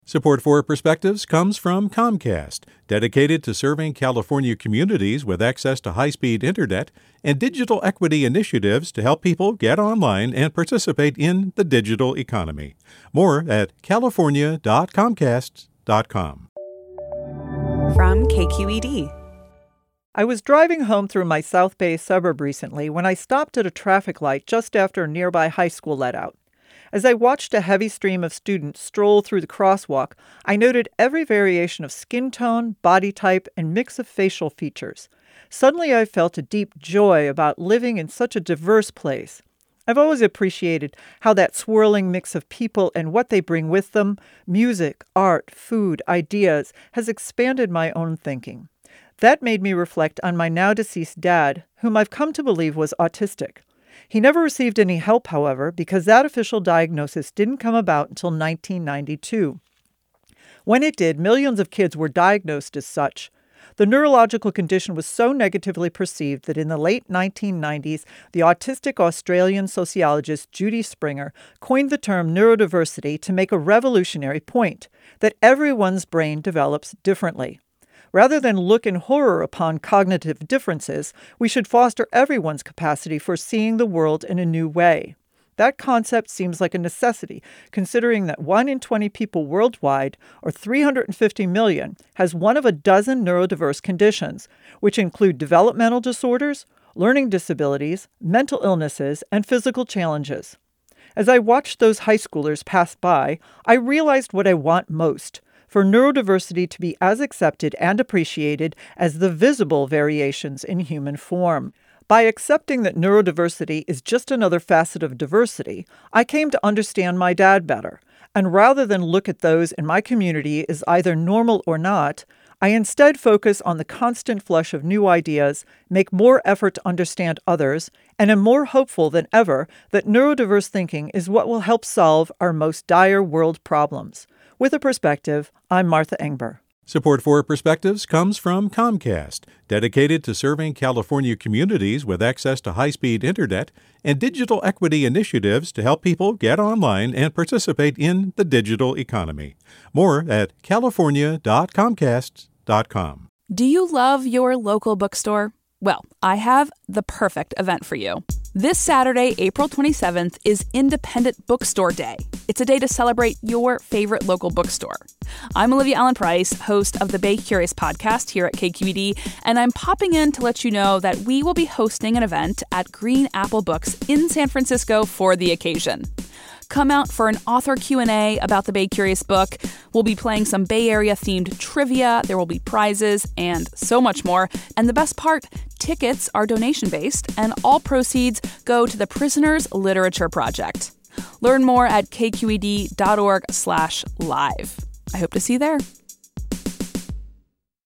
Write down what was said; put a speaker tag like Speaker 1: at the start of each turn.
Speaker 1: Support for Perspectives comes from Comcast, dedicated to serving California communities with access to high-speed internet and digital equity initiatives to help people get online and participate in the digital economy. More at california.comcast.com.
Speaker 2: From KQED.
Speaker 3: I was driving home through my South Bay suburb recently when I stopped at a traffic light just after a nearby high school let out. As I watched a heavy stream of students stroll through the crosswalk, I noted every variation of skin tone, body type, and mix of facial features. Suddenly I felt a deep joy about living in such a diverse place. I've always appreciated how that swirling mix of people and what they bring with them, music, art, food, ideas, has expanded my own thinking. That made me reflect on my now-deceased dad, whom I've come to believe was autistic. He never received any help, however, because that official diagnosis didn't come about until 1992. When it did, millions of kids were diagnosed as such. The neurological condition was so negatively perceived that in the late 1990s, the autistic Australian sociologist Judy Springer coined the term neurodiversity to make a revolutionary point, that everyone's brain develops differently. Rather than look in horror upon cognitive differences, we should foster everyone's capacity for seeing the world in a new way. That concept seems like a necessity, considering that 1 in 20 people worldwide, or 350 million, has one of a dozen neurodiverse conditions, which include developmental disorders, learning disabilities, mental illnesses, and physical challenges. As I watched those high schoolers pass by, I realized what I want most: for neurodiversity to be as accepted and appreciated as the visible variations in human form. By accepting that neurodiversity is just another facet of diversity, I came to understand my dad better, and rather than look at those in my community as either normal or not, I instead focus on the constant flush of new ideas, make more effort to understand others, and am more hopeful than ever that neurodiverse thinking is what will help solve our most dire world problems. With a Perspective, I'm Martha Engber.
Speaker 1: Support for Perspectives comes from Comcast, dedicated to serving California communities with access to high-speed internet and digital equity initiatives to help people get online and participate in the digital economy. More at california.comcast.com.
Speaker 2: Do you love your local bookstore? Well, I have the perfect event for you. This Saturday, April 27th, is Independent Bookstore Day. It's a day to celebrate your favorite local bookstore. I'm Olivia Allen Price, host of the Bay Curious podcast here at KQED, and I'm popping in to let you know that we will be hosting an event at Green Apple Books in San Francisco for the occasion. Come out for an author Q&A about the Bay Curious book. We'll be playing some Bay Area-themed trivia. There will be prizes and so much more. And the best part, tickets are donation-based, and all proceeds go to the Prisoners Literature Project. Learn more at kqed.org/live. I hope to see you there.